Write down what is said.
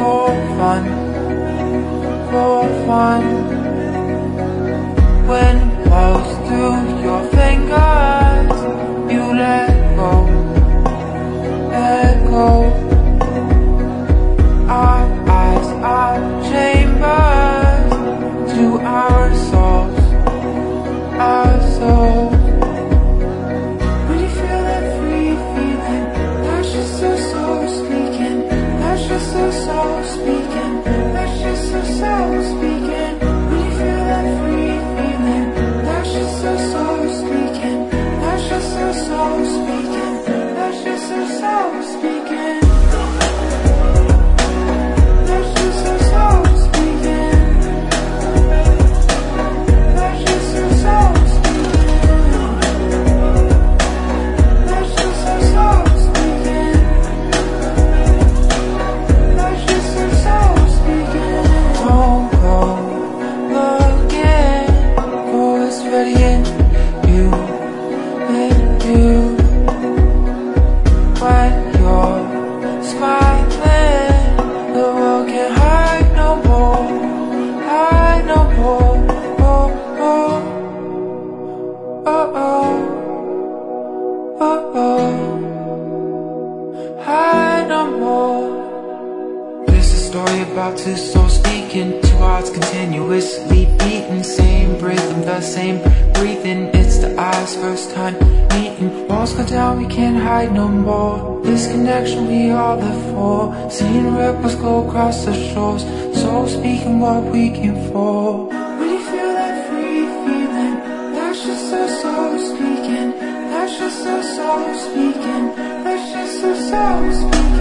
for fun, for fun. When pulse through your fingers, you let go, let go. Our eyes are chambers to our souls, our souls. When you feel that free feeling, that's just your soul speaking, that's just your soul speaking, that's just your soul speaking. When you feel that free feeling, that's just your soul speaking, that's just your soul speaking, that's just your soul speaking. There's a story about two souls speaking, two hearts continuously beating, same rhythm, the same breathing. It's the eyes first time meeting. Walls go down, we can't hide no more. This connection we all live for. Seeing ripples go across the shores, souls speaking what we came for. When you feel that free feeling, that's just our soul speaking, that's just our soul speaking, that's just our soul speaking.